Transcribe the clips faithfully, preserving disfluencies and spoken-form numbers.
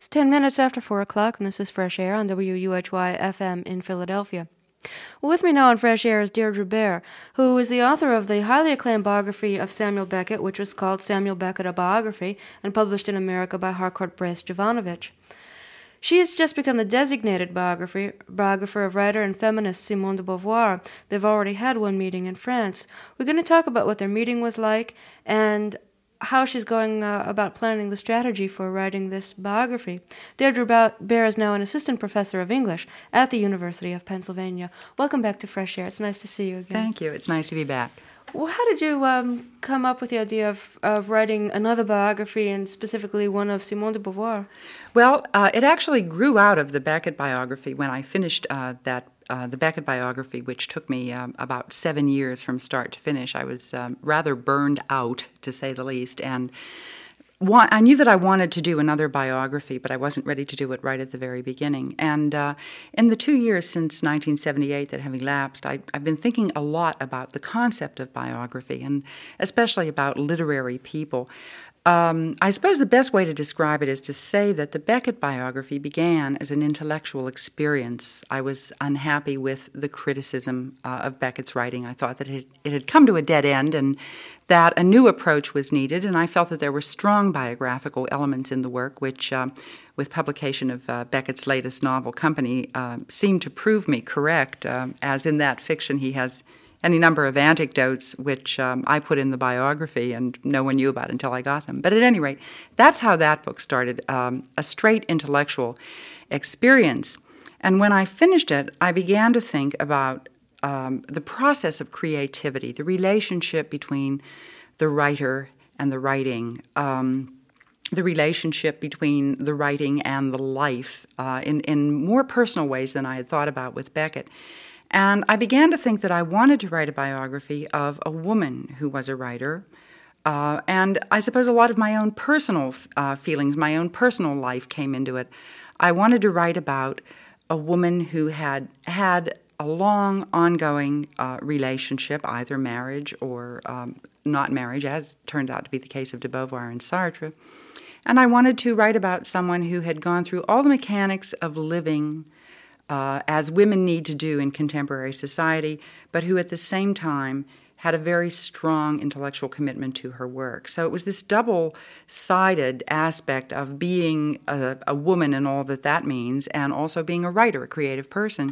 ten minutes after four o'clock, and this is Fresh Air on W U H Y F M in Philadelphia. With me now on Fresh Air is Deirdre Bair, who is the author of the highly acclaimed biography of Samuel Beckett, which was called Samuel Beckett, A Biography, and published in America by Harcourt Brace Jovanovich. She has just become the designated biography, biographer of writer and feminist Simone de Beauvoir. They've already had one meeting in France. We're going to talk about what their meeting was like and how she's going uh, about planning the strategy for writing this biography. Deirdre Bair is now an assistant professor of English at the University of Pennsylvania. Welcome back to Fresh Air. It's nice to see you again. Thank you. It's nice to be back. Well, how did you um, come up with the idea of, of writing another biography, and specifically one of Simone de Beauvoir? Well, uh, it actually grew out of the Beckett biography when I finished uh, that uh, the Beckett biography, which took me um, about seven years from start to finish. I was um, rather burned out, to say the least, and wa- I knew that I wanted to do another biography, but I wasn't ready to do it right at the very beginning. And uh, in the two years since nineteen seventy-eight that have elapsed, I, I've been thinking a lot about the concept of biography, and especially about literary people. Um, I suppose the best way to describe it is to say that the Beckett biography began as an intellectual experience. I was unhappy with the criticism uh, of Beckett's writing. I thought that it, it had come to a dead end and that a new approach was needed, and I felt that there were strong biographical elements in the work, which, uh, with publication of uh, Beckett's latest novel, Company, uh, seemed to prove me correct, uh, as in that fiction he has any number of anecdotes which um, I put in the biography and no one knew about until I got them. But at any rate, that's how that book started, um, a straight intellectual experience. And when I finished it, I began to think about um, the process of creativity, the relationship between the writer and the writing, um, the relationship between the writing and the life uh, in, in more personal ways than I had thought about with Beckett. And I began to think that I wanted to write a biography of a woman who was a writer. Uh, and I suppose a lot of my own personal uh, feelings, my own personal life came into it. I wanted to write about a woman who had had a long, ongoing uh, relationship, either marriage or um, not marriage, as turned out to be the case of de Beauvoir and Sartre. And I wanted to write about someone who had gone through all the mechanics of living Uh, as women need to do in contemporary society, but who at the same time had a very strong intellectual commitment to her work. So it was this double-sided aspect of being a, a woman and all that that means, and also being a writer, a creative person.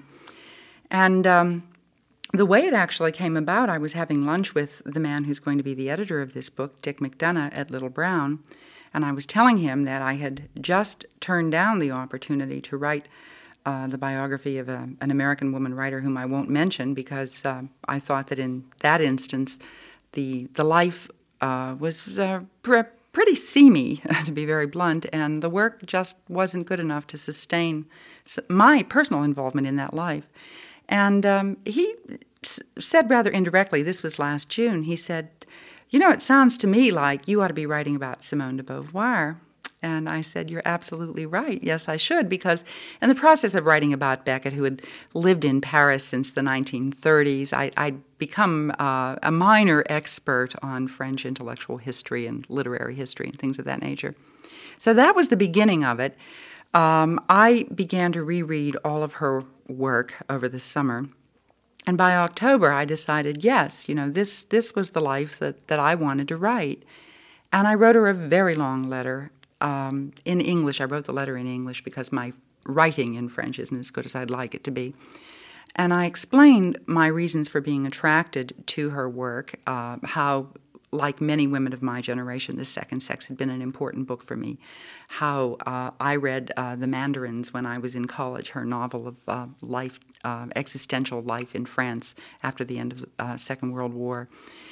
And um, the way it actually came about, I was having lunch with the man who's going to be the editor of this book, Dick McDonough, at Little Brown, and I was telling him that I had just turned down the opportunity to write Uh, the biography of a, an American woman writer whom I won't mention because uh, I thought that in that instance the the life uh, was uh, pr- pretty seamy, to be very blunt, and the work just wasn't good enough to sustain my personal involvement in that life. And um, he s- said rather indirectly, this was last June, he said, "You know, it sounds to me like you ought to be writing about Simone de Beauvoir." And I said, "You're absolutely right. Yes, I should," because in the process of writing about Beckett, who had lived in Paris since the nineteen thirties, I, I'd become uh, a minor expert on French intellectual history and literary history and things of that nature. So that was the beginning of it. Um, I began to reread all of her work over the summer. And by October, I decided, yes, you know, this, this was the life that, that I wanted to write. And I wrote her a very long letter. Um, in English. I wrote the letter in English because my writing in French isn't as good as I'd like it to be. And I explained my reasons for being attracted to her work, uh, how, like many women of my generation, The Second Sex had been an important book for me, how uh, I read uh, The Mandarins when I was in college, her novel of uh, life, uh, existential life in France after the end of the uh, Second World War,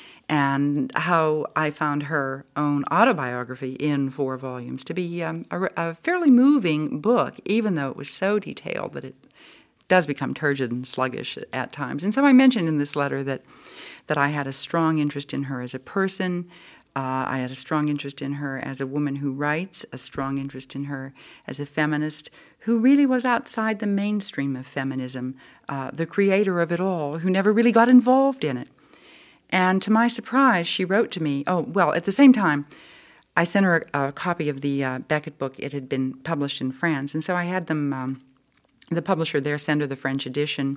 and how I found her own autobiography in four volumes to be um, a, a fairly moving book, even though it was so detailed that it does become turgid and sluggish at times. And so I mentioned in this letter that that I had a strong interest in her as a person. Uh, I had a strong interest in her as a woman who writes, a strong interest in her as a feminist who really was outside the mainstream of feminism, uh, the creator of it all, who never really got involved in it. And to my surprise, she wrote to me, oh, well, at the same time, I sent her a, a copy of the uh, Beckett book. It had been published in France, and so I had them, um, the publisher there, send her the French edition.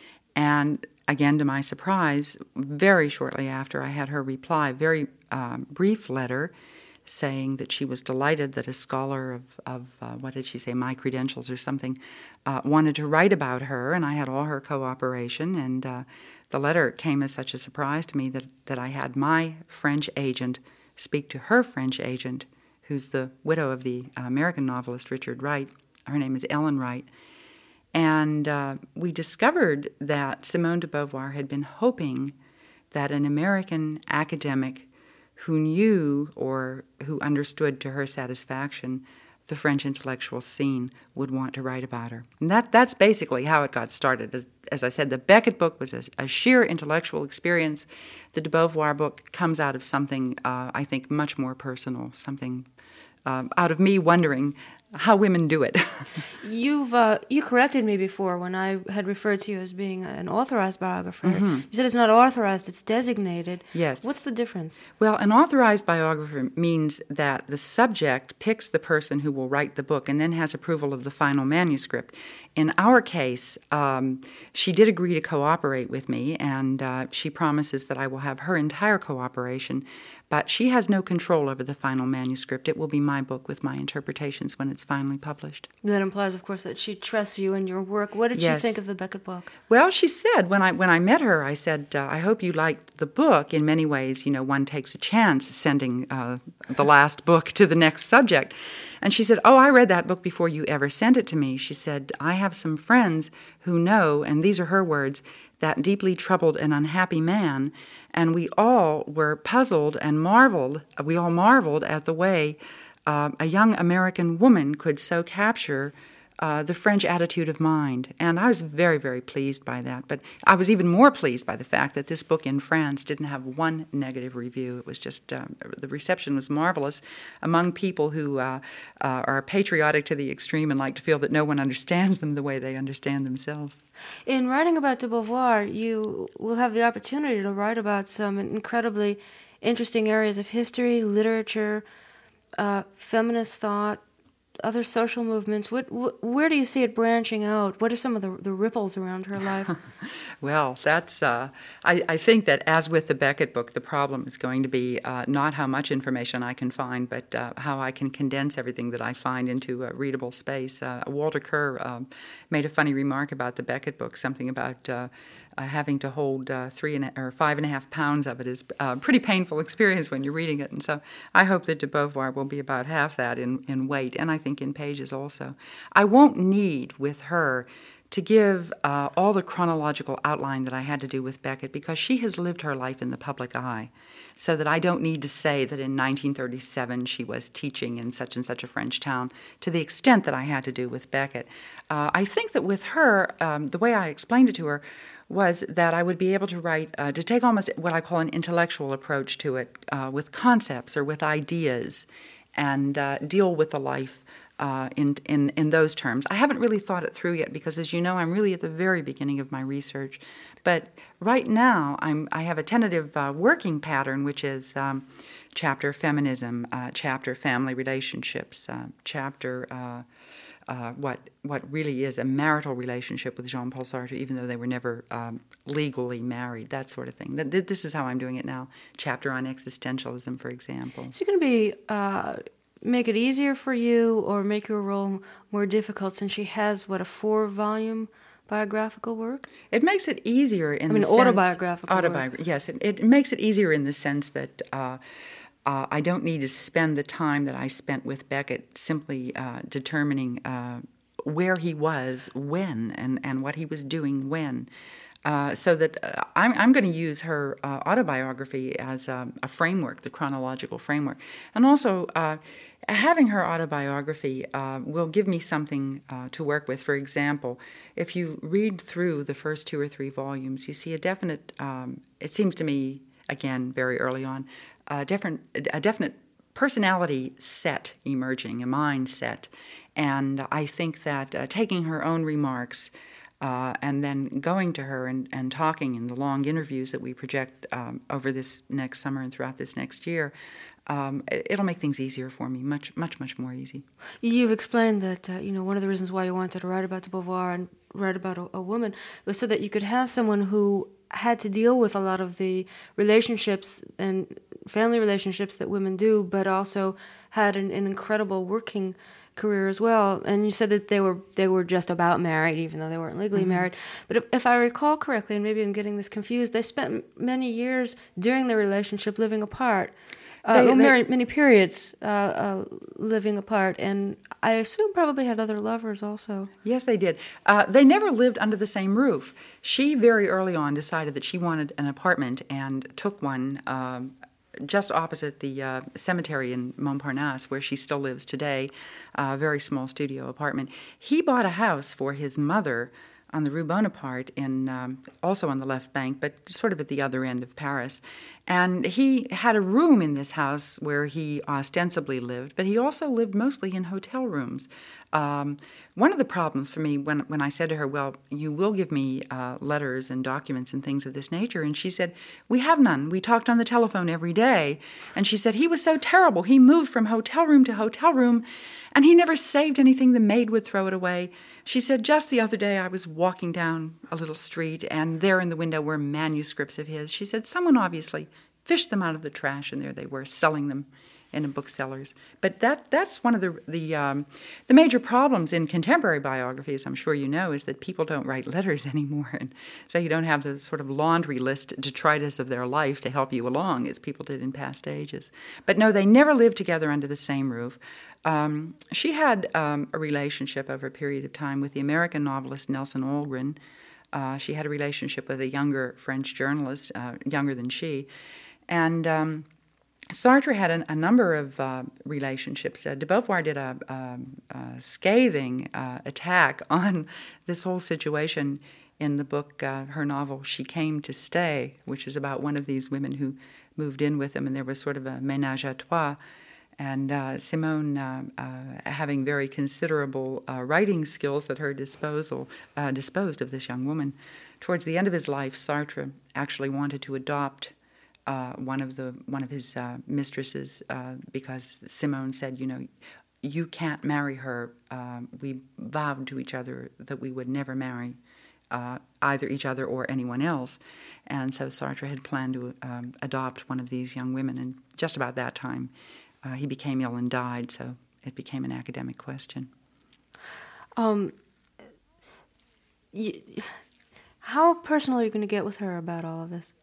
And again, to my surprise, very shortly after, I had her reply, a very uh, brief letter saying that she was delighted that a scholar of, of uh, what did she say, my credentials or something, uh, wanted to write about her, and I had all her cooperation. And uh, the letter came as such a surprise to me that, that I had my French agent speak to her French agent, who's the widow of the uh, American novelist Richard Wright. Her name is Ellen Wright. And uh, we discovered that Simone de Beauvoir had been hoping that an American academic who knew or who understood to her satisfaction the French intellectual scene would want to write about her. And that, that's basically how it got started. As, as I said, the Beckett book was a, a sheer intellectual experience. The de Beauvoir book comes out of something, uh, I think, much more personal, something uh, out of me wondering how women do it. You've uh, you corrected me before when I had referred to you as being an authorized biographer. Mm-hmm. You said it's not authorized, it's designated. Yes. What's the difference? Well, an authorized biographer means that the subject picks the person who will write the book and then has approval of the final manuscript. In our case, um, she did agree to cooperate with me, and uh, she promises that I will have her entire cooperation, but she has no control over the final manuscript. It will be my book with my interpretations when it's finally published. That implies, of course, that she trusts you and your work. What did Yes. she think of the Beckett book? Well, she said, when I when I met her, I said, uh, I hope you liked the book. In many ways, you know, one takes a chance sending uh, the last book to the next subject. And she said, oh, I read that book before you ever sent it to me. She said, I have some friends who know, and these are her words, that deeply troubled and unhappy man, and we all were puzzled and marveled, we all marveled at the way uh, a young American woman could so capture uh, the French attitude of mind. And I was very, very pleased by that. But I was even more pleased by the fact that this book in France didn't have one negative review. It was just, um, the reception was marvelous among people who uh, uh, are patriotic to the extreme and like to feel that no one understands them the way they understand themselves. In writing about de Beauvoir, you will have the opportunity to write about some incredibly interesting areas of history, literature, uh, feminist thought, other social movements. What, wh- where do you see it branching out? What are some of the, the ripples around her life? Well, that's. Uh, I, I think that as with the Beckett book, the problem is going to be uh, not how much information I can find, but uh, how I can condense everything that I find into a readable space. Uh, Walter Kerr um, made a funny remark about the Beckett book, something about uh, uh, having to hold uh, three and a, or five and a half pounds of it is a pretty painful experience when you're reading it. And so I hope that de Beauvoir will be about half that in, in weight, and I think in pages also. I won't need with her to give uh, all the chronological outline that I had to do with Beckett, because she has lived her life in the public eye, so that I don't need to say that in nineteen thirty-seven she was teaching in such and such a French town to the extent that I had to do with Beckett. Uh, I think that with her, um, the way I explained it to her was that I would be able to write, uh, to take almost what I call an intellectual approach to it, uh, with concepts or with ideas, and uh, deal with the life Uh, in, in in those terms. I haven't really thought it through yet because, as you know, I'm really at the very beginning of my research. But right now, I'm I have a tentative uh, working pattern, which is um, chapter feminism, uh, chapter family relationships, uh, chapter uh, uh, what what really is a marital relationship with Jean-Paul Sartre, even though they were never um, legally married, that sort of thing. Th- This is how I'm doing it now. Chapter on existentialism, for example. So you're going to be... Uh make it easier for you or make your role more difficult, since she has, what, a four-volume biographical work? It makes it easier in I mean, the sense... autobiographical autobiographical work. Yes, it, it makes it easier in the sense that uh, uh, I don't need to spend the time that I spent with Beckett simply uh, determining uh, where he was when and, and what he was doing when. Uh, so that uh, I'm, I'm going to use her uh, autobiography as a, a framework, the chronological framework. And also, uh, having her autobiography uh, will give me something uh, to work with. For example, if you read through the first two or three volumes, you see a definite, um, it seems to me, again, very early on, a, different, a definite personality set emerging, a mindset. And I think that uh, taking her own remarks Uh, and then going to her and, and talking in the long interviews that we project um, over this next summer and throughout this next year, um, it, it'll make things easier for me, much, much, much more easy. You've explained that uh, you know one of the reasons why you wanted to write about de Beauvoir and write about a, a woman was so that you could have someone who had to deal with a lot of the relationships and family relationships that women do, but also had an, an incredible working career as well. And you said that they were they were just about married, even though they weren't legally mm-hmm. married. But if, if I recall correctly, and maybe I'm getting this confused, they spent many years during their relationship living apart. Uh, they, well, they, many, many periods uh, uh, living apart, and I assume probably had other lovers also. Yes, they did. Uh, they never lived under the same roof. She very early on decided that she wanted an apartment and took one um, just opposite the uh, cemetery in Montparnasse, where she still lives today, a very small studio apartment. He bought a house for his mother on the Rue Bonaparte, in um, also on the left bank, but sort of at the other end of Paris. And he had a room in this house where he ostensibly lived, but he also lived mostly in hotel rooms. Um, one of the problems for me when, when I said to her, well, you will give me uh, letters and documents and things of this nature, and she said, we have none. We talked on the telephone every day. And she said, he was so terrible. He moved from hotel room to hotel room, and he never saved anything. The maid would throw it away. She said, just the other day I was walking down a little street, and there in the window were manuscripts of his. She said, someone obviously fished them out of the trash, and there they were, selling them in booksellers. But that that's one of the the um, the major problems in contemporary biographies, I'm sure you know, is that people don't write letters anymore. And so you don't have the sort of laundry list detritus of their life to help you along, as people did in past ages. But no, they never lived together under the same roof. Um, she had um, a relationship over a period of time with the American novelist Nelson Algren. Uh, she had a relationship with a younger French journalist, uh, younger than she. And um, Sartre had a, a number of uh, relationships. Uh, de Beauvoir did a, a, a scathing uh, attack on this whole situation in the book, uh, her novel, She Came to Stay, which is about one of these women who moved in with him, and there was sort of a ménage à trois. And uh, Simone, uh, uh, having very considerable uh, writing skills at her disposal, uh, disposed of this young woman. Towards the end of his life, Sartre actually wanted to adopt uh, one of the one of his uh, mistresses uh, because Simone said, you know, you can't marry her. Uh, we vowed to each other that we would never marry uh, either each other or anyone else. And so Sartre had planned to um, adopt one of these young women, and just about that time, Uh, he became ill and died, so it became an academic question. Um, you, how personal are you going to get with her about all of this?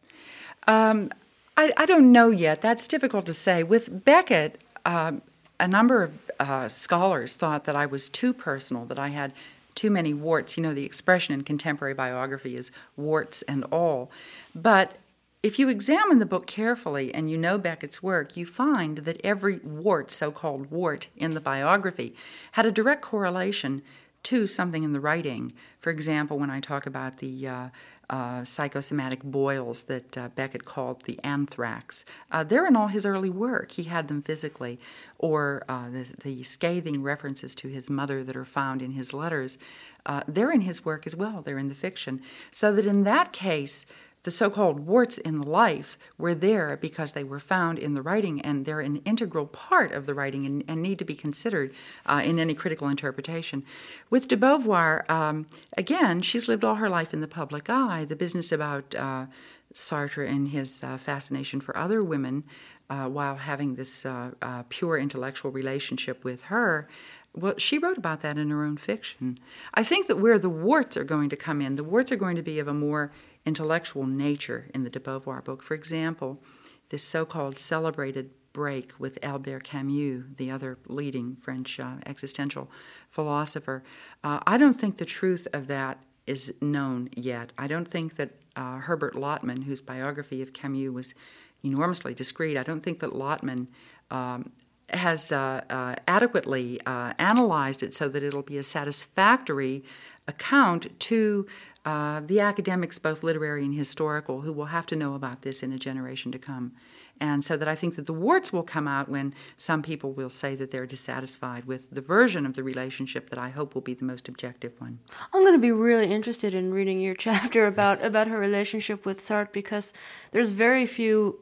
Um, I, I don't know yet. That's difficult to say. With Beckett, um, a number of uh, scholars thought that I was too personal, that I had too many warts. You know, the expression in contemporary biography is warts and all. But if you examine the book carefully and you know Beckett's work, you find that every wart, so-called wart, in the biography had a direct correlation to something in the writing. For example, when I talk about the uh, uh, psychosomatic boils that uh, Beckett called the anthrax, uh, they're in all his early work. He had them physically. Or uh, the, the scathing references to his mother that are found in his letters, uh, they're in his work as well. They're in the fiction. So that in that case, the so-called warts in the life were there because they were found in the writing, and they're an integral part of the writing and, and need to be considered uh, in any critical interpretation. With de Beauvoir, um, again, she's lived all her life in the public eye. The business about uh, Sartre and his uh, fascination for other women uh, while having this uh, uh, pure intellectual relationship with her, well, she wrote about that in her own fiction. I think that where the warts are going to come in, the warts are going to be of a more intellectual nature in the de Beauvoir book. For example, this so-called celebrated break with Albert Camus, the other leading French uh, existential philosopher. Uh, I don't think the truth of that is known yet. I don't think that uh, Herbert Lotman, whose biography of Camus was enormously discreet, I don't think that Lotman um, has uh, uh, adequately uh, analyzed it so that it'll be a satisfactory account to uh, the academics, both literary and historical, who will have to know about this in a generation to come. And so that I think that the warts will come out when some people will say that they're dissatisfied with the version of the relationship that I hope will be the most objective one. I'm going to be really interested in reading your chapter about, about her relationship with Sartre, because there's very few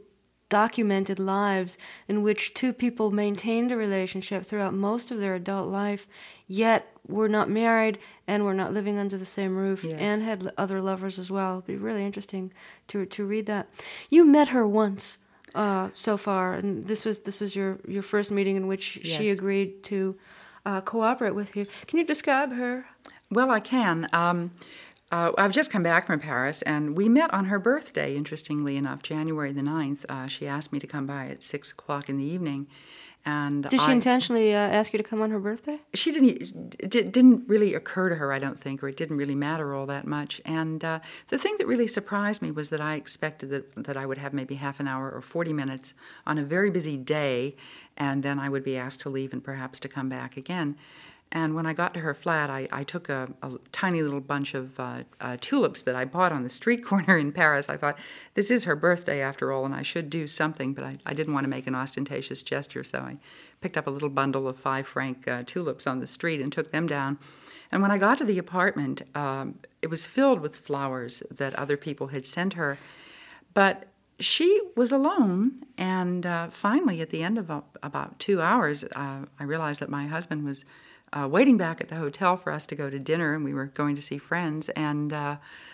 documented lives in which two people maintained a relationship throughout most of their adult life, yet were not married and were not living under the same roof, yes. and had other lovers as well. It'd be really interesting to to read that. You met her once uh, so far, and this was this was your, your first meeting in which yes. she agreed to uh, cooperate with you. Can you describe her? Well, I can. Um, Uh, I've just come back from Paris, and we met on her birthday, interestingly enough, January the ninth. Uh, she asked me to come by at six o'clock in the evening. And Did she I, intentionally uh, ask you to come on her birthday? She didn't, it didn't really occur to her, I don't think, or it didn't really matter all that much. And uh, the thing that really surprised me was that I expected that, that I would have maybe half an hour or forty minutes on a very busy day, and then I would be asked to leave and perhaps to come back again. And when I got to her flat, I, I took a, a tiny little bunch of uh, uh, tulips that I bought on the street corner in Paris. I thought, this is her birthday after all, and I should do something, but I, I didn't want to make an ostentatious gesture, so I picked up a little bundle of five franc uh, tulips on the street and took them down. And when I got to the apartment, um, it was filled with flowers that other people had sent her, but she was alone, and uh, finally, at the end of uh, about two hours, uh, I realized that my husband was Uh, waiting back at the hotel for us to go to dinner, and we were going to see friends. And uh,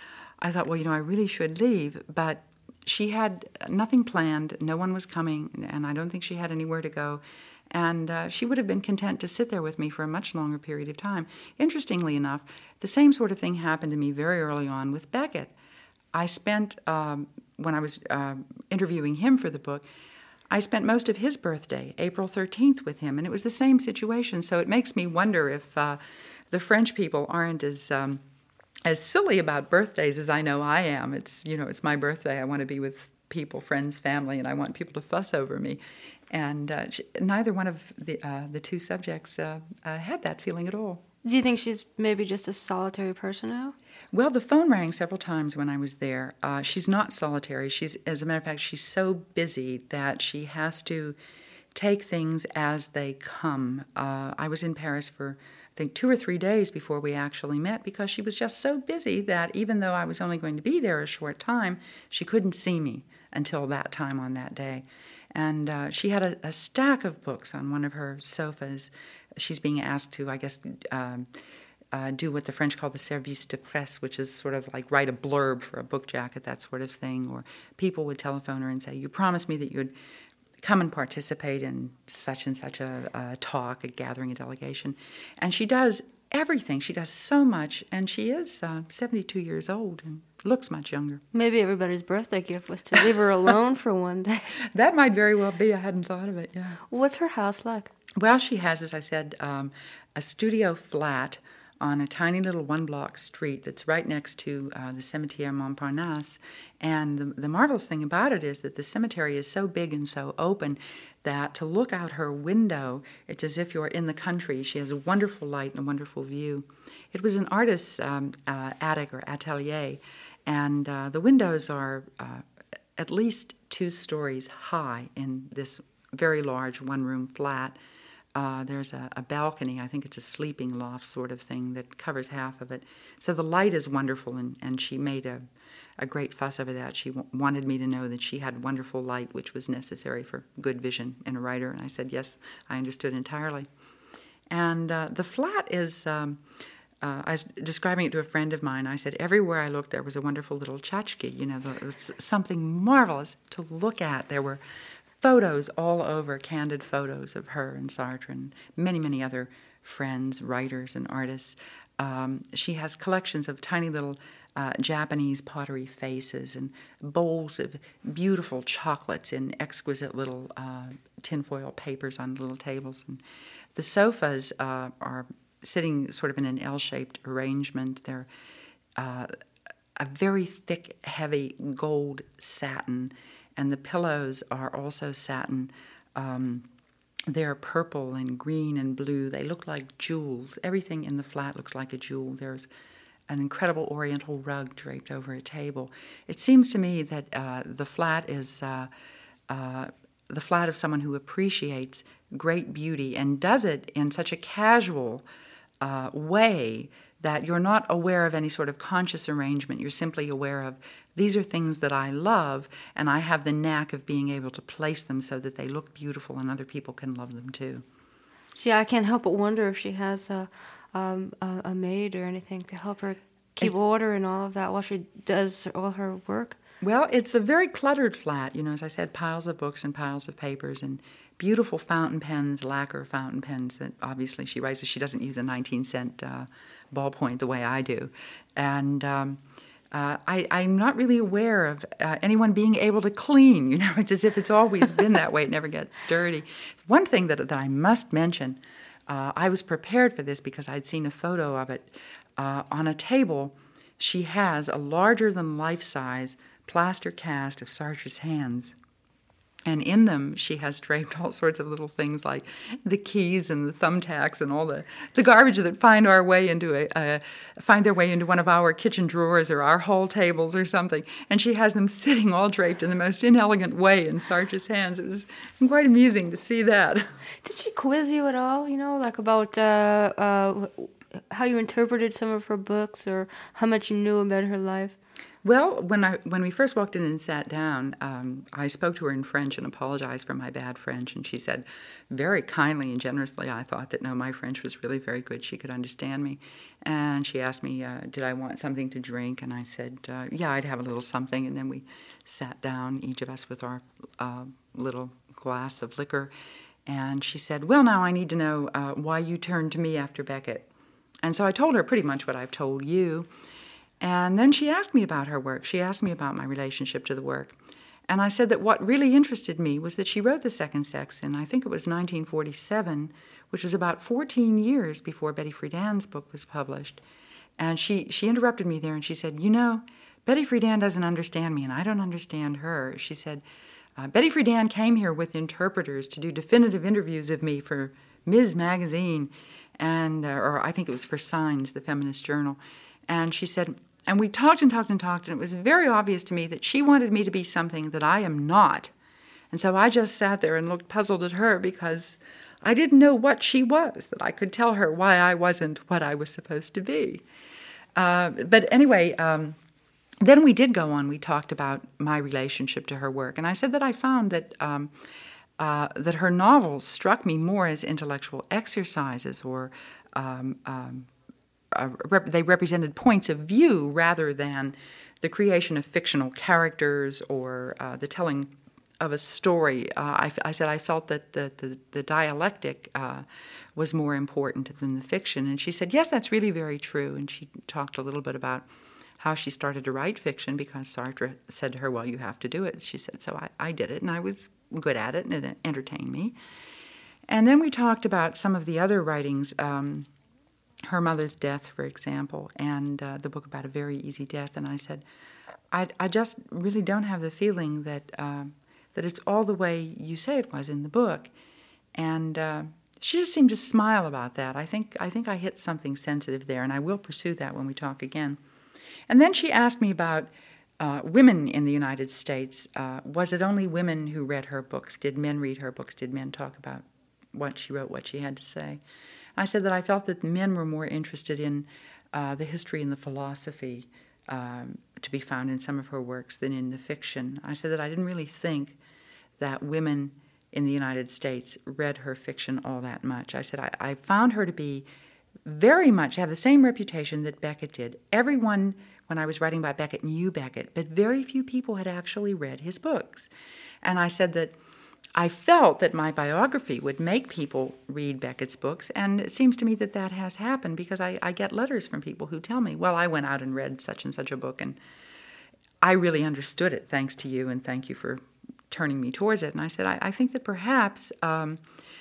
I thought, well, you know, I really should leave. But she had nothing planned. No one was coming, and I don't think she had anywhere to go. And uh, she would have been content to sit there with me for a much longer period of time. Interestingly enough, the same sort of thing happened to me very early on with Beckett. I spent, um, when I was uh, interviewing him for the book, I spent most of his birthday, April thirteenth, with him, and it was the same situation. So it makes me wonder if uh, the French people aren't as um, as silly about birthdays as I know I am. It's, you know, it's my birthday. I want to be with people, friends, family, and I want people to fuss over me. And uh, she, neither one of the uh, the two subjects uh, uh, had that feeling at all. Do you think she's maybe just a solitary person now? Well, the phone rang several times when I was there. Uh, she's not solitary. She's, as a matter of fact, she's so busy that she has to take things as they come. Uh, I was in Paris for, I think, two or three days before we actually met because she was just so busy that even though I was only going to be there a short time, she couldn't see me until that time on that day. And uh, she had a, a stack of books on one of her sofas. She's being asked to, I guess, um, uh, do what the French call the service de presse, which is sort of like write a blurb for a book jacket, that sort of thing. Or people would telephone her and say, you promised me that you'd come and participate in such and such a, a talk, a gathering, a delegation. And she does everything. She does so much, and she is uh, seventy-two years old and looks much younger. Maybe everybody's birthday gift was to leave her alone for one day. That might very well be. I hadn't thought of it, yeah. What's her house like? Well, she has, as I said, um, a studio flat on a tiny little one-block street that's right next to uh, the Cimetière Montparnasse. And the, the marvelous thing about it is that the cemetery is so big and so open that to look out her window, it's as if you're in the country. She has a wonderful light and a wonderful view. It was an artist's um, uh, attic or atelier, and uh, the windows are uh, at least two stories high in this very large one-room flat. Uh, there's a, a balcony, I think it's a sleeping loft sort of thing that covers half of it. So the light is wonderful, and, and she made a, a great fuss over that. She w- wanted me to know that she had wonderful light, which was necessary for good vision in a writer, and I said, yes, I understood entirely. And uh, the flat is, um, uh, I was describing it to a friend of mine. I said, everywhere I looked, there was a wonderful little tchotchke, you know, there was something marvelous to look at. There were photos all over, candid photos of her and Sartre and many, many other friends, writers, and artists. Um, she has collections of tiny little uh, Japanese pottery faces and bowls of beautiful chocolates in exquisite little uh, tinfoil papers on little tables. And the sofas uh, are sitting sort of in an L-shaped arrangement. They're uh, a very thick, heavy gold satin, and the pillows are also satin. Um, they're purple and green and blue. They look like jewels. Everything in the flat looks like a jewel. There's an incredible oriental rug draped over a table. It seems to me that uh, the flat is uh, uh, the flat of someone who appreciates great beauty and does it in such a casual uh, way that you're not aware of any sort of conscious arrangement. You're simply aware of, these are things that I love, and I have the knack of being able to place them so that they look beautiful and other people can love them too. Yeah, I can't help but wonder if she has a, um, a, a maid or anything to help her keep it's, order and all of that while she does all her work. Well, it's a very cluttered flat. You know, as I said, piles of books and piles of papers and beautiful fountain pens, lacquer fountain pens that obviously she writes with. She doesn't use a nineteen cent uh, ballpoint the way I do. And um, uh, I, I'm not really aware of uh, anyone being able to clean. You know, it's as if it's always been that way. It never gets dirty. One thing that, that I must mention, uh, I was prepared for this because I'd seen a photo of it. Uh, on a table, she has a larger-than-life-size plaster cast of Sartre's hands. And in them, she has draped all sorts of little things like the keys and the thumbtacks and all the, the garbage that find our way into a uh, find their way into one of our kitchen drawers or our hall tables or something. And she has them sitting all draped in the most inelegant way in Sartre's hands. It was quite amusing to see that. Did she quiz you at all? You know, like about uh, uh, how you interpreted some of her books or how much you knew about her life? Well, when I when we first walked in and sat down, um, I spoke to her in French and apologized for my bad French, and she said very kindly and generously, I thought, that no, my French was really very good. She could understand me. And she asked me, uh, did I want something to drink? And I said, uh, yeah, I'd have a little something. And then we sat down, each of us with our uh, little glass of liquor. And she said, well, now I need to know uh, why you turned to me after Beckett. And so I told her pretty much what I've told you. And then she asked me about her work. She asked me about my relationship to the work. And I said that what really interested me was that she wrote The Second Sex in, I think it was nineteen forty-seven, which was about fourteen years before Betty Friedan's book was published. And she, she interrupted me there and she said, you know, Betty Friedan doesn't understand me and I don't understand her. She said, uh, Betty Friedan came here with interpreters to do definitive interviews of me for Miz Magazine, and uh, or I think it was for Signs, the feminist journal. And she said, and we talked and talked and talked, and it was very obvious to me that she wanted me to be something that I am not. And so I just sat there and looked puzzled at her because I didn't know what she was, that I could tell her why I wasn't what I was supposed to be. Uh, but anyway, um, then we did go on. We talked about my relationship to her work, and I said that I found that um, uh, that her novels struck me more as intellectual exercises or um, um, Uh, rep- they represented points of view rather than the creation of fictional characters or uh, the telling of a story. Uh, I, I said I felt that the, the, the dialectic uh, was more important than the fiction. And she said, yes, that's really very true. And she talked a little bit about how she started to write fiction because Sartre said to her, well, you have to do it. She said, so I, I did it, and I was good at it, and it entertained me. And then we talked about some of the other writings, um, her mother's death, for example, and uh, the book about a very easy death. And I said, I, I just really don't have the feeling that uh, that it's all the way you say it was in the book. And uh, she just seemed to smile about that. I think I think I hit something sensitive there, and I will pursue that when we talk again. And then she asked me about uh, women in the United States. Uh, was it only women who read her books? Did men read her books? Did men talk about what she wrote, what she had to say? I said that I felt that men were more interested in uh, the history and the philosophy um, to be found in some of her works than in the fiction. I said that I didn't really think that women in the United States read her fiction all that much. I said I, I found her to be very much, have the same reputation that Beckett did. Everyone, when I was writing about Beckett, knew Beckett, but very few people had actually read his books. And I said that I felt that my biography would make people read Beckett's books, and it seems to me that that has happened because I, I get letters from people who tell me, well, I went out and read such and such a book, and I really understood it thanks to you, and thank you for turning me towards it. And I said, I, I think that perhaps um,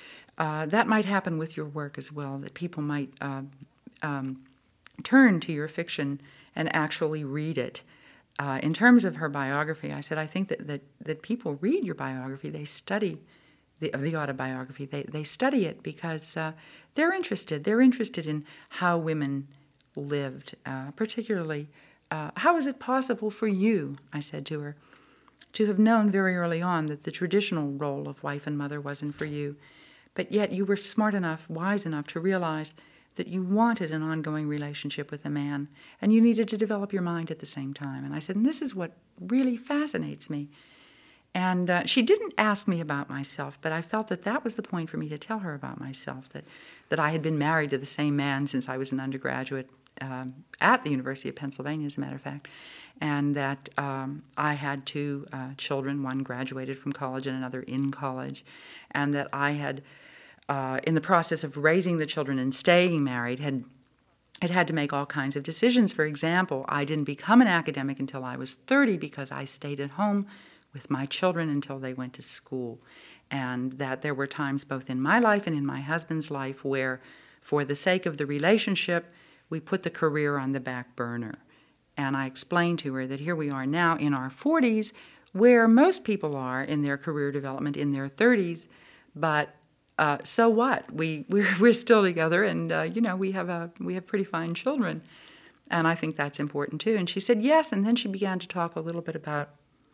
uh, that might happen with your work as well, that people might uh, um, turn to your fiction and actually read it. Uh, in terms of her biography, I said, I think that, that, that people read your biography, they study the, the autobiography, they, they study it because uh, they're interested. They're interested in how women lived, uh, particularly, uh, how is it possible for you, I said to her, to have known very early on that the traditional role of wife and mother wasn't for you, but yet you were smart enough, wise enough to realize that you wanted an ongoing relationship with a man, and you needed to develop your mind at the same time. And I said, and this is what really fascinates me. And uh, she didn't ask me about myself, but I felt that that was the point for me to tell her about myself, that, that I had been married to the same man since I was an undergraduate um, at the University of Pennsylvania, as a matter of fact, and that um, I had two uh, children, one graduated from college and another in college, and that I had, uh, in the process of raising the children and staying married, had had had to make all kinds of decisions. For example, I didn't become an academic until I was thirty because I stayed at home with my children until they went to school, and that there were times both in my life and in my husband's life where, for the sake of the relationship, we put the career on the back burner. And I explained to her that here we are now in our forties, where most people are in their career development in their thirties, but uh, so what? We we're, we're still together, and uh, you know we have a we have pretty fine children, and I think that's important too. And she said yes, and then she began to talk a little bit about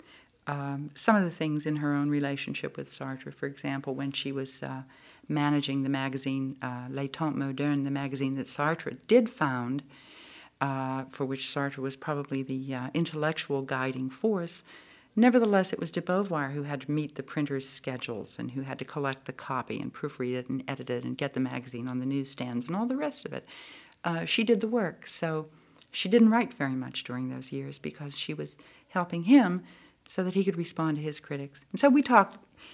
Um, some of the things in her own relationship with Sartre. For example, when she was uh, managing the magazine uh, Les Temps Modernes, the magazine that Sartre did found, uh, for which Sartre was probably the uh, intellectual guiding force, nevertheless it was de Beauvoir who had to meet the printer's schedules and who had to collect the copy and proofread it and edit it and get the magazine on the newsstands and all the rest of it. Uh, she did the work, so she didn't write very much during those years because she was helping him so that he could respond to his critics. And so we talked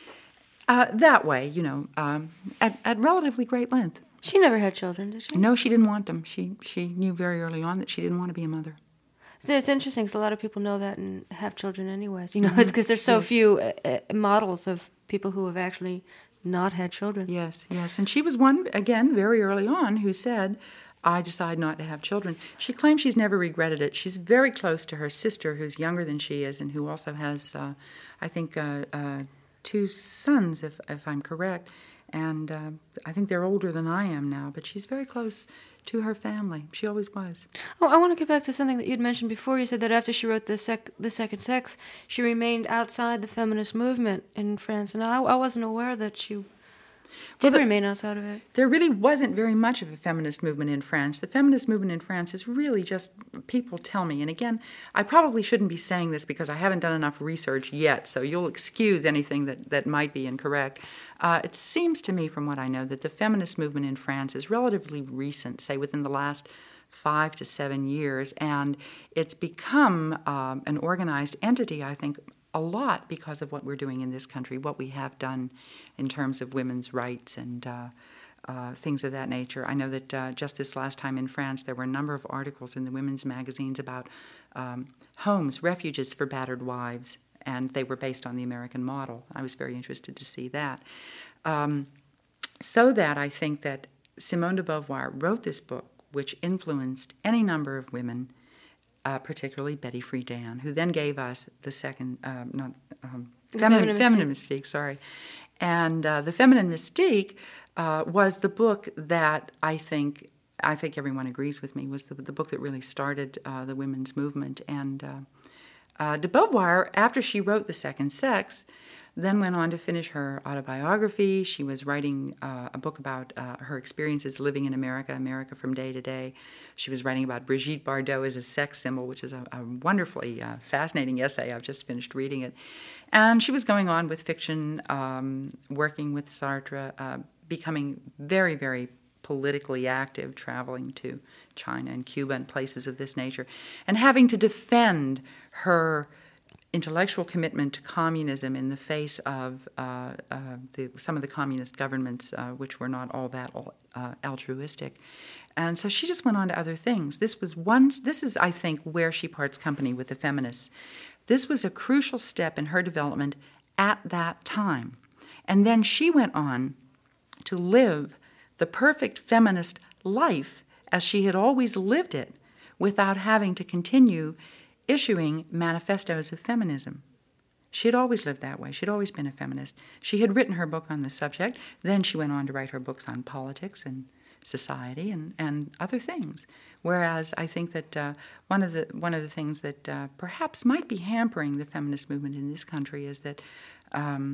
uh, that way, you know, um, at, at relatively great length. She never had children, did she? No, she didn't want them. She she knew very early on that she didn't want to be a mother. So it's interesting because a lot of people know that and have children anyways. You know, mm-hmm. It's because there's so yes. few uh, models of people who have actually not had children. Yes, yes. And she was one, again, very early on who said, I decide not to have children. She claims she's never regretted it. She's very close to her sister, who's younger than she is, and who also has, uh, I think, uh, uh, two sons, if if I'm correct. And uh, I think they're older than I am now, but she's very close to her family. She always was. Oh, I want to get back to something that you'd mentioned before. You said that after she wrote the sec- the Second Sex, she remained outside the feminist movement in France, and I, I wasn't aware that she did well, remain outside of it. There really wasn't very much of a feminist movement in France. The feminist movement in France is really just, people tell me, and again, I probably shouldn't be saying this because I haven't done enough research yet, so you'll excuse anything that, that might be incorrect. Uh, it seems to me, from what I know, that the feminist movement in France is relatively recent, say within the last five to seven years, and it's become um, an organized entity, I think, a lot because of what we're doing in this country, what we have done in terms of women's rights and uh, uh, things of that nature. I know that uh, just this last time in France, there were a number of articles in the women's magazines about um, homes, refuges for battered wives, and they were based on the American model. I was very interested to see that. Um, so that I think that Simone de Beauvoir wrote this book, which influenced any number of women, Uh, particularly Betty Friedan, who then gave us the second, um, not um, feminine, feminine, feminine Mystique. Mystique, sorry. And uh, the Feminine Mystique uh, was the book that I think, I think everyone agrees with me, was the, the book that really started uh, the women's movement. And uh, uh, de Beauvoir, after she wrote The Second Sex, then went on to finish her autobiography. She was writing uh, a book about uh, her experiences living in America, America from day to day. She was writing about Brigitte Bardot as a sex symbol, which is a, a wonderfully uh, fascinating essay. I've just finished reading it. And she was going on with fiction, um, working with Sartre, uh, becoming very, very politically active, traveling to China and Cuba and places of this nature, and having to defend her intellectual commitment to communism in the face of uh, uh, the, some of the communist governments, uh, which were not all that uh, altruistic. And so she just went on to other things. This was one, this is, I think, where she parts company with the feminists. This was a crucial step in her development at that time. And then she went on to live the perfect feminist life as she had always lived it, without having to continue issuing manifestos of feminism. She had always lived that way. She'd always been a feminist. She had written her book on the subject. Then she went on to write her books on politics and society and, and other things. Whereas I think that uh, one of the one of the things that uh, perhaps might be hampering the feminist movement in this country is that um,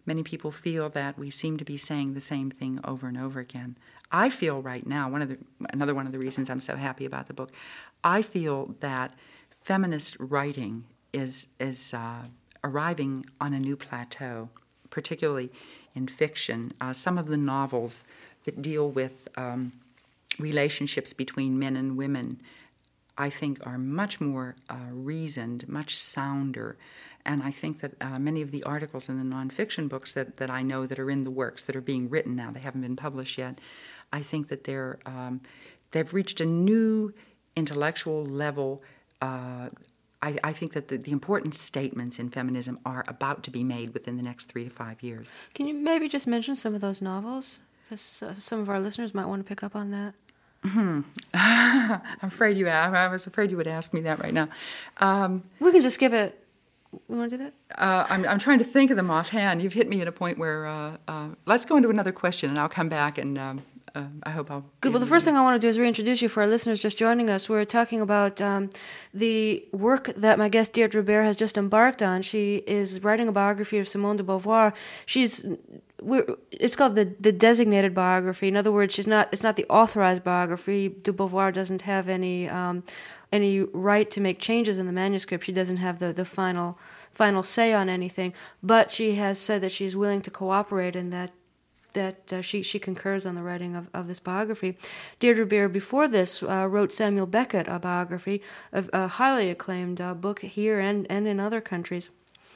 many people feel that we seem to be saying the same thing over and over again. I feel right now, one of the, another one of the reasons I'm so happy about the book, I feel that feminist writing is, is uh, arriving on a new plateau, particularly in fiction. Uh, some of the novels that deal with um, relationships between men and women, I think, are much more uh, reasoned, much sounder. And I think that uh, many of the articles in the nonfiction books that, that I know that are in the works, that are being written now, they haven't been published yet, I think that they're, um, they've reached a new intellectual level. Uh, I, I think that the, the important statements in feminism are about to be made within the next three to five years. Can you maybe just mention some of those novels? Because uh, some of our listeners might want to pick up on that. Hmm. I'm afraid you. I was afraid you would ask me that right now. Um, we can just skip it. You want to do that? Uh, I'm, I'm trying to think of them offhand. You've hit me at a point where uh, uh, let's go into another question, and I'll come back, and um, uh, I hope I'll... Good. Well, the first thing I want to do is reintroduce you for our listeners just joining us. We're talking about um, the work that my guest Deirdre Bair has just embarked on. She is writing a biography of Simone de Beauvoir. She's... We're, it's called the, the designated biography. In other words, she's not. It's not the authorized biography. De Beauvoir doesn't have any um, any right to make changes in the manuscript. She doesn't have the, the final final say on anything. But she has said that she's willing to cooperate and that that uh, she she concurs on the writing of, of this biography. Deirdre Bair, before this, uh, wrote Samuel Beckett, a biography, a, a highly acclaimed uh, book here and, and in other countries.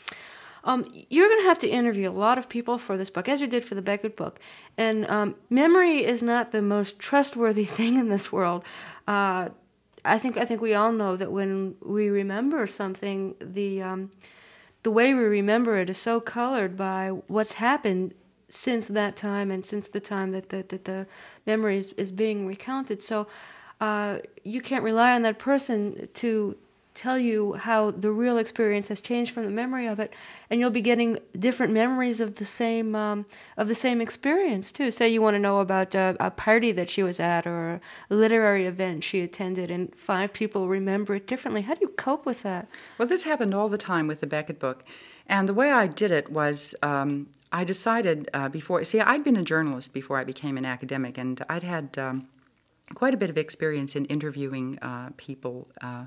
Um, you're going to have to interview a lot of people for this book, as you did for the Beckett book. And um, memory is not the most trustworthy thing in this world. Uh, I think I think we all know that when we remember something, the um, the way we remember it is so colored by what's happened since that time and since the time that the, that the memory is, is being recounted. So uh, you can't rely on that person to tell you how the real experience has changed from the memory of it, and you'll be getting different memories of the same um, of the same experience too. Say you want to know about a, a party that she was at or a literary event she attended, and five people remember it differently. How do you cope with that? Well, this happened all the time with the Beckett book, and the way I did it was um, I decided uh, before. See, I'd been a journalist before I became an academic, and I'd had um, quite a bit of experience in interviewing uh, people. Uh,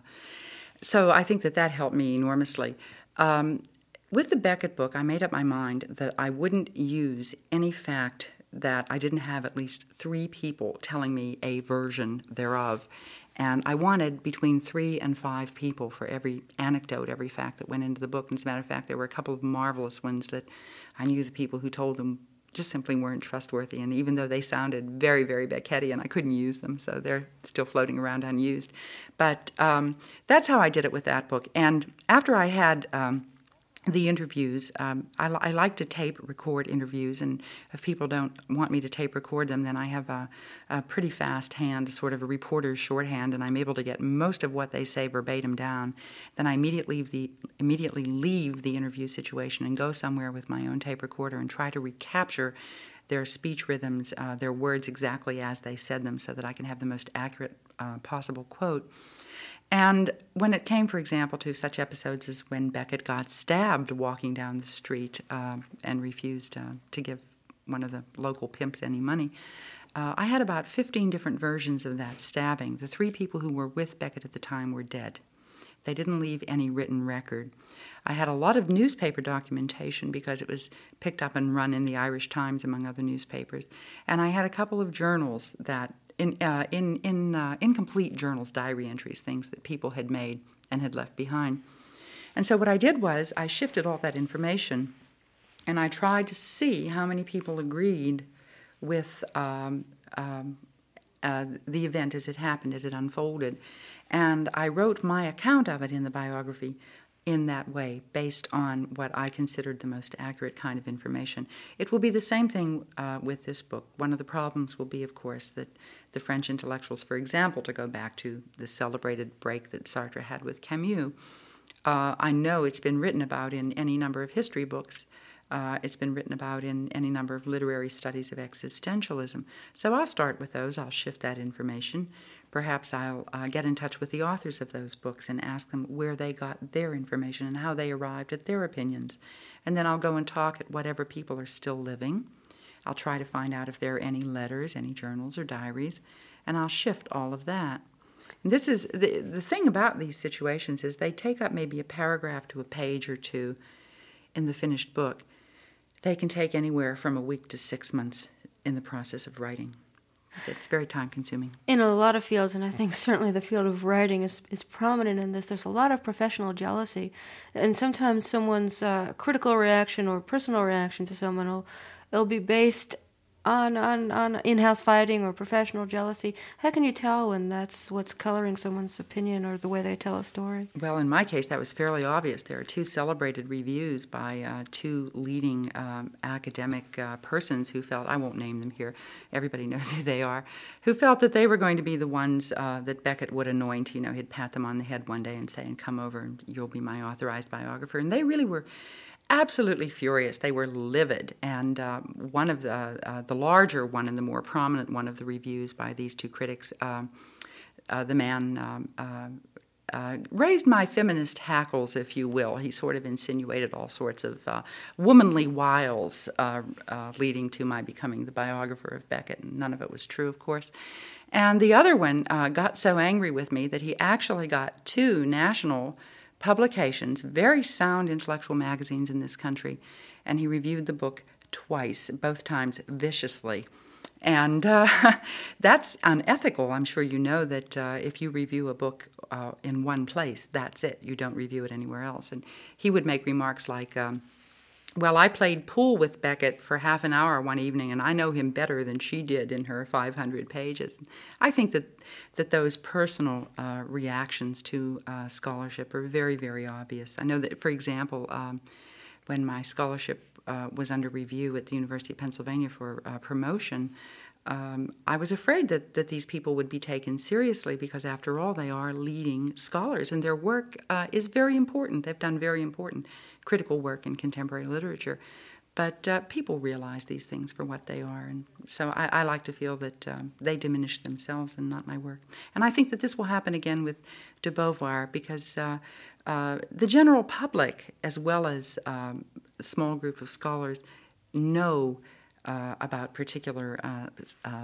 So I think that that helped me enormously. Um, with the Beckett book, I made up my mind that I wouldn't use any fact that I didn't have at least three people telling me a version thereof. And I wanted between three and five people for every anecdote, every fact that went into the book. And as a matter of fact, there were a couple of marvelous ones that I knew the people who told them just simply weren't trustworthy, and even though they sounded very, very Beckettian, I couldn't use them, so they're still floating around unused. But um, that's how I did it with that book. And after I had um, the interviews, um, I, I like to tape record interviews, and if people don't want me to tape record them, then I have a, a pretty fast hand, sort of a reporter's shorthand, and I'm able to get most of what they say verbatim down. Then I immediately leave the, immediately leave the interview situation and go somewhere with my own tape recorder and try to recapture their speech rhythms, uh, their words exactly as they said them, so that I can have the most accurate uh, possible quote. And when it came, for example, to such episodes as when Beckett got stabbed walking down the street uh, and refused uh, to give one of the local pimps any money, uh, I had about fifteen different versions of that stabbing. The three people who were with Beckett at the time were dead. They didn't leave any written record. I had a lot of newspaper documentation because it was picked up and run in the Irish Times, among other newspapers. And I had a couple of journals that In uh, in in uh, incomplete journals, diary entries, things that people had made and had left behind. And so what I did was I shifted all that information, and I tried to see how many people agreed with um, um, uh, the event as it happened, as it unfolded. And I wrote my account of it in the biography in that way, based on what I considered the most accurate kind of information. It will be the same thing uh, with this book. One of the problems will be, of course, that the French intellectuals, for example, to go back to the celebrated break that Sartre had with Camus, uh, I know it's been written about in any number of history books. Uh, it's been written about in any number of literary studies of existentialism. So I'll start with those. I'll shift that information, perhaps I'll uh, get in touch with the authors of those books and ask them where they got their information and how they arrived at their opinions. And then I'll go and talk at whatever people are still living. I'll try to find out if there are any letters, any journals or diaries, and I'll shift all of that. And this is the the thing about these situations is they take up maybe a paragraph to a page or two in the finished book. They can take anywhere from a week to six months in the process of writing. It's very time-consuming. In a lot of fields, and I think certainly the field of writing is, is prominent in this, there's a lot of professional jealousy. And sometimes someone's uh, critical reaction or personal reaction to someone will it'll be based on, on, on in-house fighting or professional jealousy. How can you tell when that's what's coloring someone's opinion or the way they tell a story? Well, in my case, that was fairly obvious. There are two celebrated reviews by uh, two leading um, academic uh, persons who felt, I won't name them here, everybody knows who they are, who felt that they were going to be the ones uh, that Beckett would anoint. You know, he'd pat them on the head one day and say, and come over and you'll be my authorized biographer. And they really were absolutely furious. They were livid, and uh, one of the uh, the larger one and the more prominent one of the reviews by these two critics, uh, uh, the man um, uh, uh, raised my feminist hackles, if you will. He sort of insinuated all sorts of uh, womanly wiles uh, uh, leading to my becoming the biographer of Beckett, and none of it was true, of course. And the other one uh, got so angry with me that he actually got two national publications, very sound intellectual magazines in this country, and he reviewed the book twice, both times viciously. And uh, that's unethical. I'm sure you know that uh, if you review a book uh, in one place, that's it. You don't review it anywhere else. And he would make remarks like, um, well, I played pool with Beckett for half an hour one evening, and I know him better than she did in her five hundred pages. I think that, that those personal uh, reactions to uh, scholarship are very, very obvious. I know that, for example, um, when my scholarship uh, was under review at the University of Pennsylvania for uh, promotion, um, I was afraid that, that these people would be taken seriously because, after all, they are leading scholars, and their work uh, is very important. They've done very important critical work in contemporary literature. But uh, people realize these things for what they are, and so I, I like to feel that um, they diminish themselves and not my work. And I think that this will happen again with de Beauvoir, because uh, uh, the general public, as well as um, a small group of scholars, know uh, about particular uh, uh,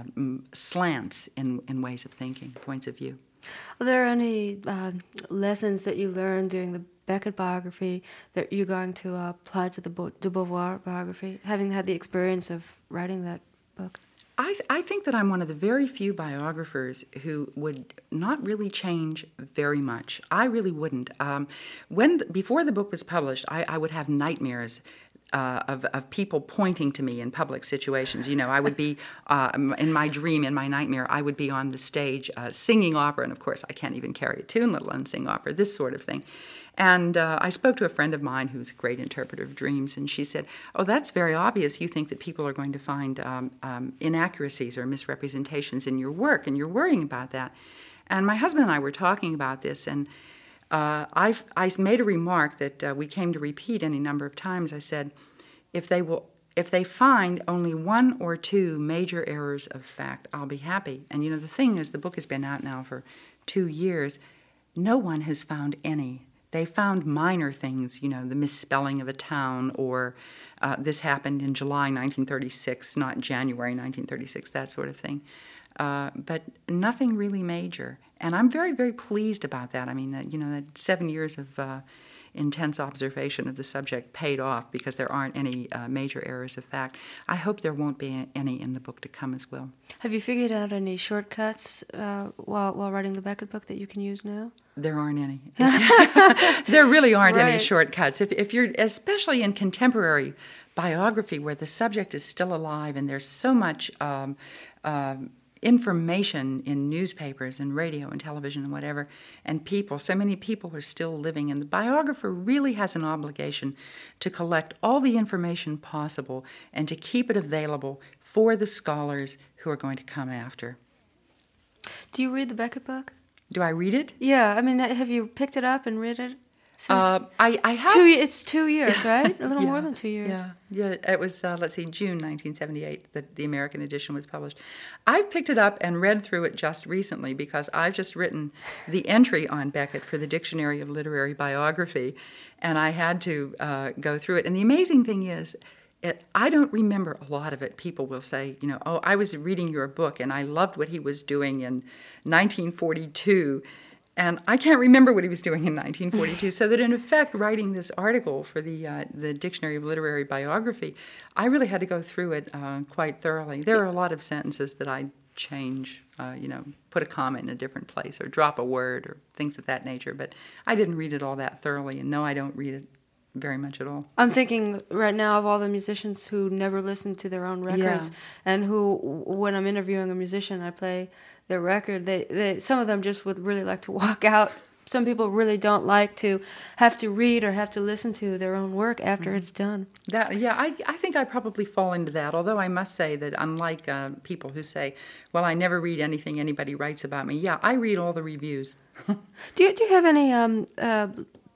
slants in, in ways of thinking, points of view. Are there any uh, lessons that you learned during the Beckett biography that you're going to uh, apply to the Bo- de Beauvoir biography, having had the experience of writing that book? I, th- I think that I'm one of the very few biographers who would not really change very much. I really wouldn't. Um, when th- before the book was published, I, I would have nightmares Uh, of, of people pointing to me in public situations. You know, I would be, uh, in my dream, in my nightmare, I would be on the stage uh, singing opera, and of course I can't even carry a tune, let alone sing opera, this sort of thing. And uh, I spoke to a friend of mine who's a great interpreter of dreams, and she said, oh, that's very obvious. You think that people are going to find um, um, inaccuracies or misrepresentations in your work, and you're worrying about that. And my husband and I were talking about this, and Uh, I, I made a remark that uh, we came to repeat any number of times. I said, if they will, if they find only one or two major errors of fact, I'll be happy. And you know, the thing is, the book has been out now for two years. No one has found any. They found minor things, you know, the misspelling of a town, or uh, this happened in July nineteen thirty-six, not January nineteen thirty-six, that sort of thing. Uh, but nothing really major. And I'm very, very pleased about that. I mean, uh, you know, that seven years of uh, intense observation of the subject paid off because there aren't any uh, major errors of fact. I hope there won't be any in the book to come as well. Have you figured out any shortcuts uh, while while writing the Beckett book that you can use now? There aren't any. There really aren't right. any shortcuts. If, if you're, especially in contemporary biography, where the subject is still alive and there's so much Um, um, information in newspapers and radio and television and whatever, and people, so many people are still living, and the biographer really has an obligation to collect all the information possible and to keep it available for the scholars who are going to come after. Do you read the Beckett book? Do I read it? Yeah, I mean, have you picked it up and read it? Since Uh, I, I it's have... two. It's two years, right? A little yeah, more than two years. Yeah, yeah. It was, uh, let's see, June nineteen seventy-eight that the American edition was published. I've picked it up and read through it just recently because I've just written the entry on Beckett for the Dictionary of Literary Biography, and I had to uh, go through it. And the amazing thing is, It, I don't remember a lot of it. People will say, you know, oh, I was reading your book and I loved what he was doing in nineteen forty-two, and I can't remember what he was doing in nineteen forty-two. So that in effect, writing this article for the uh, the Dictionary of Literary Biography, I really had to go through it uh, quite thoroughly. There are a lot of sentences that I change, uh, you know, put a comma in a different place or drop a word or things of that nature. But I didn't read it all that thoroughly, and no, I don't read it very much at all. I'm thinking right now of all the musicians who never listen to their own records, yeah. and who, when I'm interviewing a musician, I play their record. They, they, some of them just would really like to walk out. Some people really don't like to have to read or have to listen to their own work after mm-hmm. it's done. That, yeah, I, I think I probably fall into that, although I must say that unlike uh, people who say, well, I never read anything anybody writes about me, yeah, I read all the reviews. do, you, do you have any... Um, uh,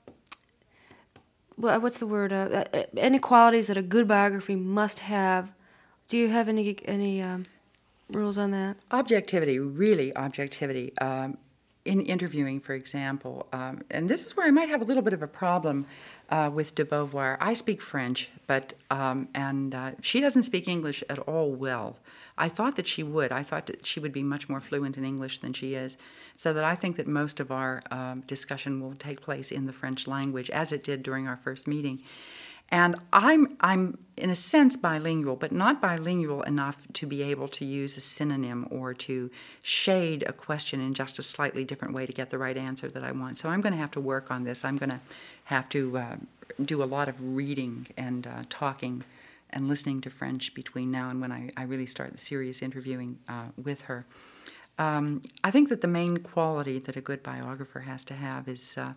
what's the word? Uh, uh, any qualities that a good biography must have? Do you have any any um, rules on that? Objectivity, really objectivity. Um, in interviewing, for example, um, and this is where I might have a little bit of a problem uh, with de Beauvoir. I speak French, but um, and uh, she doesn't speak English at all well. I thought that she would. I thought that she would be much more fluent in English than she is, so that I think that most of our um, discussion will take place in the French language, as it did during our first meeting. And I'm, I'm in a sense bilingual, but not bilingual enough to be able to use a synonym or to shade a question in just a slightly different way to get the right answer that I want. So I'm going to have to work on this. I'm going to have to uh, do a lot of reading and uh, talking and listening to French between now and when I, I really start the serious interviewing uh, with her. Um, I think that the main quality that a good biographer has to have is uh,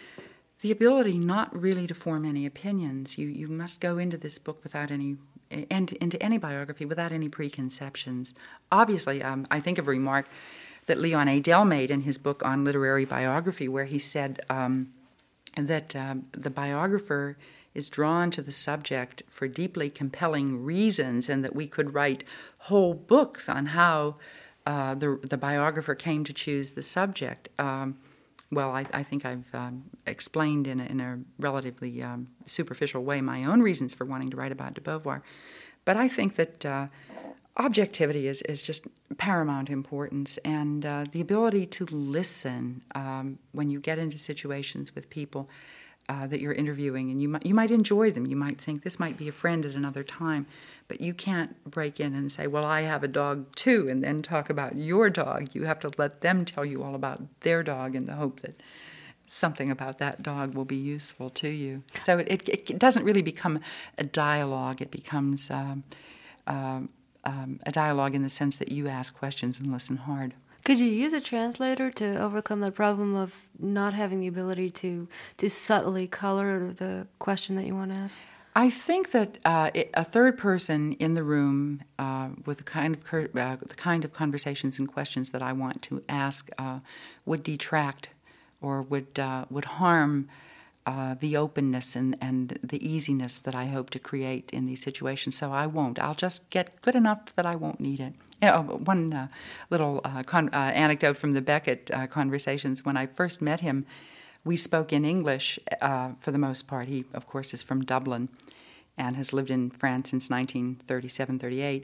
the ability not really to form any opinions. You you must go into this book without any, and into any biography without any preconceptions. Obviously, um, I think of a remark that Leon Adel made in his book on literary biography, where he said um, that um, the biographer is drawn to the subject for deeply compelling reasons, and that we could write whole books on how uh, the the biographer came to choose the subject. Um, well, I, I think I've um, explained in a, in a relatively um, superficial way my own reasons for wanting to write about de Beauvoir, but I think that uh, objectivity is, is just paramount importance, and uh, the ability to listen um, when you get into situations with people Uh, that you're interviewing, and you might you might enjoy them. You might think this might be a friend at another time, but you can't break in and say, "Well, I have a dog too," and then talk about your dog. You have to let them tell you all about their dog in the hope that something about that dog will be useful to you. So it it, it doesn't really become a dialogue. It becomes um, um, um, a dialogue in the sense that you ask questions and listen hard. Could you use a translator to overcome the problem of not having the ability to to subtly color the question that you want to ask? I think that uh, it, a third person in the room uh, with the kind of uh, the kind of conversations and questions that I want to ask uh, would detract or would uh, would harm uh, the openness and, and the easiness that I hope to create in these situations. So I won't. I'll just get good enough that I won't need it. You know, one uh, little uh, con- uh, anecdote from the Beckett uh, conversations. When I first met him, we spoke in English uh, for the most part. He, of course, is from Dublin and has lived in France since nineteen thirty-seven, thirty-eight.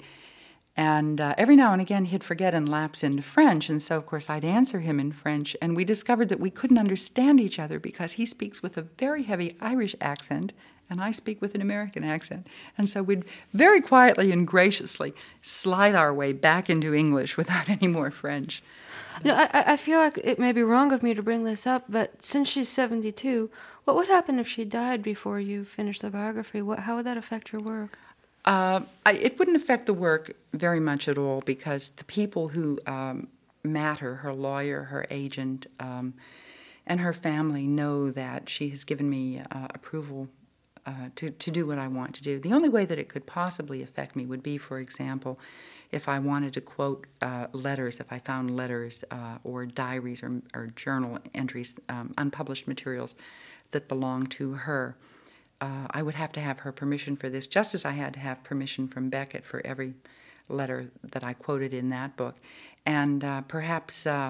And uh, every now and again, he'd forget and lapse into French. And so, of course, I'd answer him in French. And we discovered that we couldn't understand each other because he speaks with a very heavy Irish accent, and I speak with an American accent. And so we'd very quietly and graciously slide our way back into English without any more French. You know, I, I feel like it may be wrong of me to bring this up, but since she's seventy-two, what would happen if she died before you finished the biography? What, how would that affect your work? Uh, I, it wouldn't affect the work very much at all, because the people who um, matter, her lawyer, her agent, um, and her family know that she has given me uh, approval Uh, to, to do what I want to do. The only way that it could possibly affect me would be, for example, if I wanted to quote uh, letters, if I found letters uh, or diaries or, or journal entries, um, unpublished materials that belong to her. Uh, I would have to have her permission for this, just as I had to have permission from Beckett for every letter that I quoted in that book. And uh, perhaps uh,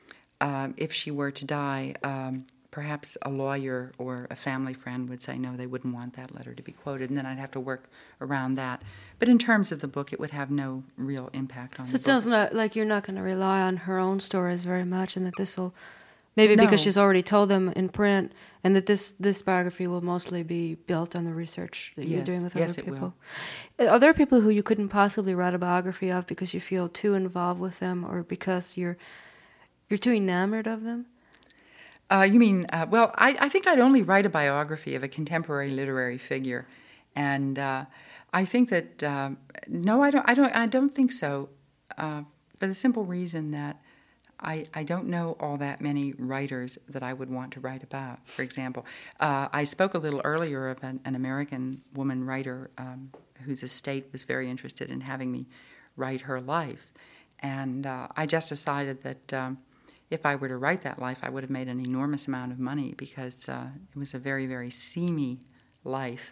uh, if she were to die, um, perhaps a lawyer or a family friend would say, no, they wouldn't want that letter to be quoted, and then I'd have to work around that. But in terms of the book, it would have no real impact on so the it book. sounds not like you're not going to rely on her own stories very much, and that this will, maybe No. because she's already told them in print, and that this, this biography will mostly be built on the research that you're Yes. doing with Yes, other it people. will. Are there people who you couldn't possibly write a biography of because you feel too involved with them, or because you're you're too enamored of them? Uh, you mean, uh, well, I, I think I'd only write a biography of a contemporary literary figure, and uh, I think that uh, no, I don't, I don't, I don't think so, uh, for the simple reason that I, I don't know all that many writers that I would want to write about. For example, uh, I spoke a little earlier of an, an American woman writer um, whose estate was very interested in having me write her life, and uh, I just decided that. Um, If I were to write that life, I would have made an enormous amount of money because uh, it was a very, very seamy life.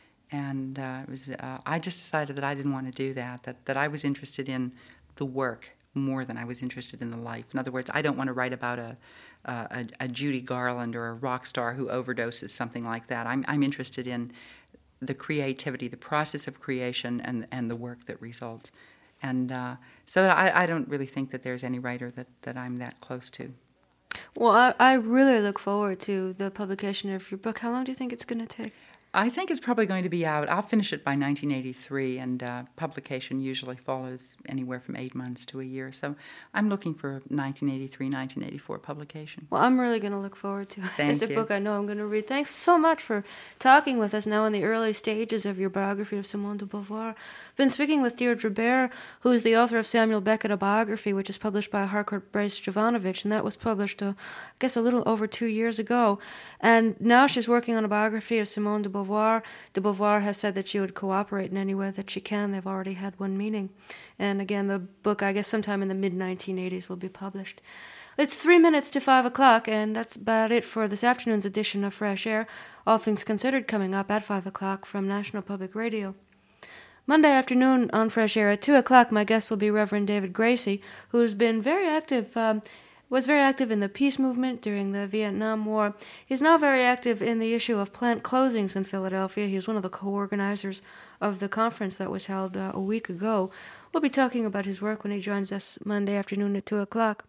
And uh, it was. Uh, I just decided that I didn't want to do that, that, that I was interested in the work more than I was interested in the life. In other words, I don't want to write about a, a, a Judy Garland or a rock star who overdoses, something like that. I'm, I'm interested in the creativity, the process of creation, and, and the work that results. And uh, so I, I don't really think that there's any writer that, that I'm that close to. Well, I, I really look forward to the publication of your book. How long do you think it's going to take? I think it's probably going to be out. I'll finish it by nineteen eighty-three, and uh, publication usually follows anywhere from eight months to a year. So I'm looking for nineteen eighty-three, nineteen eighty-four publication. Well, I'm really going to look forward to it. Thank It's a you. book I know I'm going to read. Thanks so much for talking with us now in the early stages of your biography of Simone de Beauvoir. I've been speaking with Deirdre Bair, who is the author of Samuel Beckett, a biography, which is published by Harcourt Brace Jovanovich, and that was published, uh, I guess, a little over two years ago. And now she's working on a biography of Simone de Beauvoir. De Beauvoir has said that she would cooperate in any way that she can. They've already had one meeting. And again, the book, I guess sometime in the mid nineteen eighties, will be published. It's three minutes to five o'clock, and that's about it for this afternoon's edition of Fresh Air. All Things Considered coming up at five o'clock from National Public Radio. Monday afternoon on Fresh Air at two o'clock, my guest will be Reverend David Gracie, who's been very active, um, was very active in the peace movement during the Vietnam War. He's now very active in the issue of plant closings in Philadelphia. He was one of the co-organizers of the conference that was held uh, a week ago. We'll be talking about his work when he joins us Monday afternoon at two o'clock.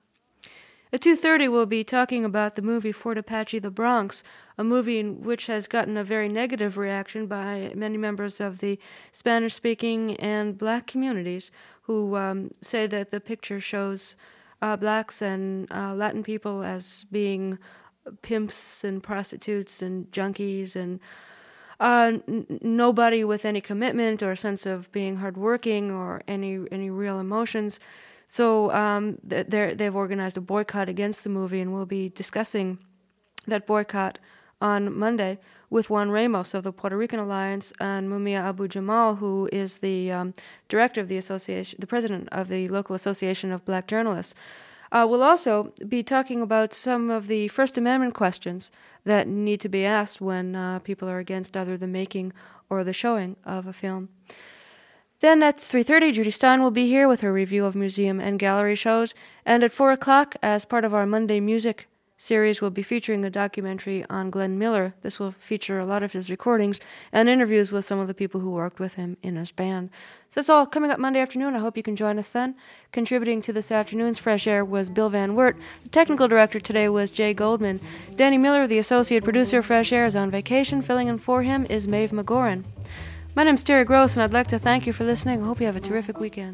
At two thirty, we'll be talking about the movie Fort Apache, The Bronx, a movie in which has gotten a very negative reaction by many members of the Spanish-speaking and black communities who um, say that the picture shows uh, blacks and uh, Latin people as being pimps and prostitutes and junkies and uh, n- nobody with any commitment or sense of being hardworking or any any real emotions. So um, they're, they've organized a boycott against the movie, and we'll be discussing that boycott on Monday with Juan Ramos of the Puerto Rican Alliance and Mumia Abu Jamal, who is the um, director of the association, the president of the local association of black journalists. Uh, we'll also be talking about some of the First Amendment questions that need to be asked when uh, people are against either the making or the showing of a film. Then at three thirty, Judy Stein will be here with her review of museum and gallery shows. And at four o'clock, as part of our Monday Music series, we'll be featuring a documentary on Glenn Miller. This will feature a lot of his recordings and interviews with some of the people who worked with him in his band. So that's all coming up Monday afternoon. I hope you can join us then. Contributing to this afternoon's Fresh Air was Bill Van Wert. The technical director today was Jay Goldman. Danny Miller, the associate producer of Fresh Air, is on vacation. Filling in for him is Maeve McGoran. My name's Terry Gross, and I'd like to thank you for listening. I hope you have a terrific weekend.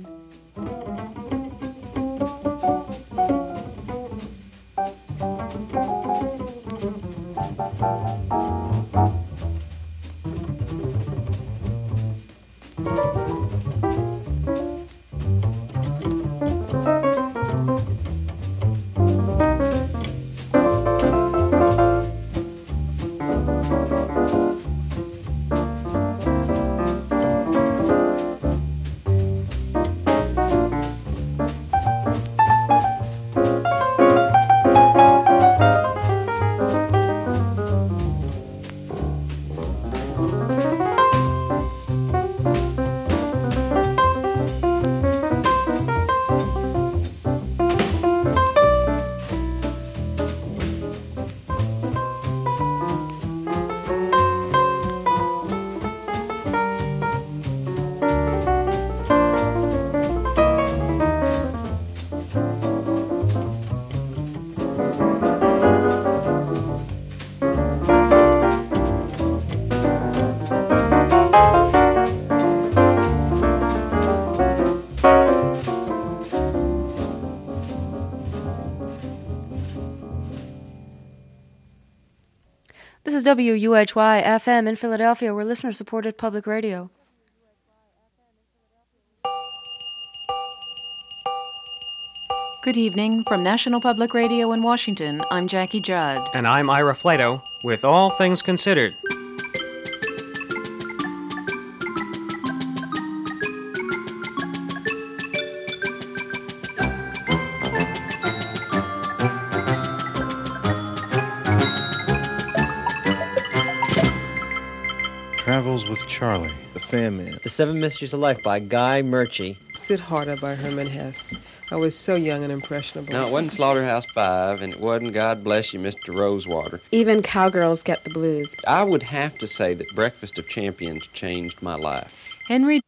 is W U H Y F M in Philadelphia. We're listener-supported public radio. Good evening. From National Public Radio in Washington, I'm Jackie Judd. And I'm Ira Flato, with All Things Considered. Travels with Charlie, the Fan-Man. The Seven Mysteries of Life by Guy Murchie. Siddhartha by Herman Hesse. I was so young and impressionable. No, it wasn't Slaughterhouse Five, and it wasn't God Bless You, Mister Rosewater. Even Cowgirls Get the Blues. I would have to say that Breakfast of Champions changed my life. Henry